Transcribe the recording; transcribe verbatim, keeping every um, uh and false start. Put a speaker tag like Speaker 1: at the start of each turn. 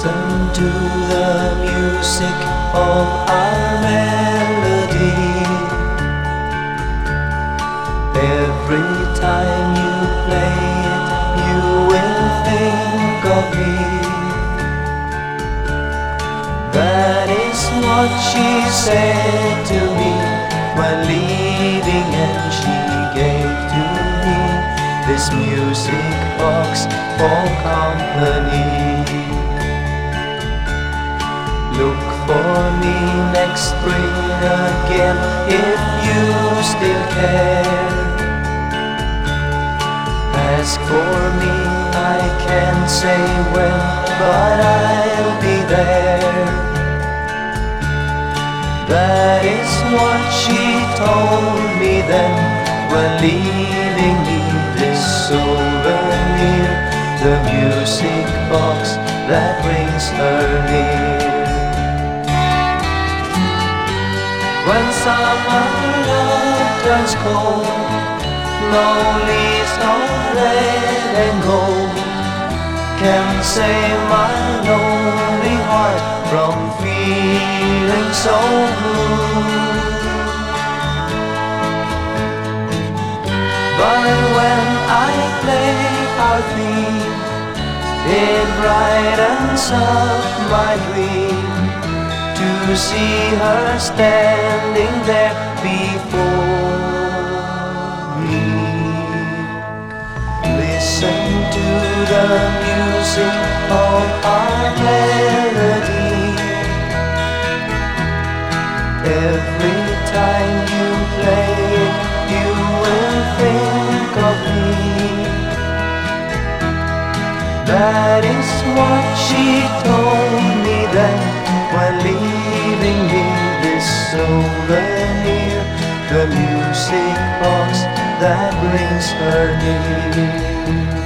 Speaker 1: Listen to the music of our melody. Every time you play it, you will think of me. That is what she said to me when leaving, and she gave to me this music box for company. Look for me next spring again if you still care. Ask for me, I can't say when, but I'll be there. That is what she told me then when leaving me this souvenir, the music box that brings her near. When summer love turns cold, no leaves of red and gold can save my lonely heart from feeling so blue. But when I play our theme, it brightens up my dream to see her standing there before me. Listen to the music of our melody. Every time you play it, you will think of me. That is what she told me then when leaving me this souvenir, the music box that brings her near.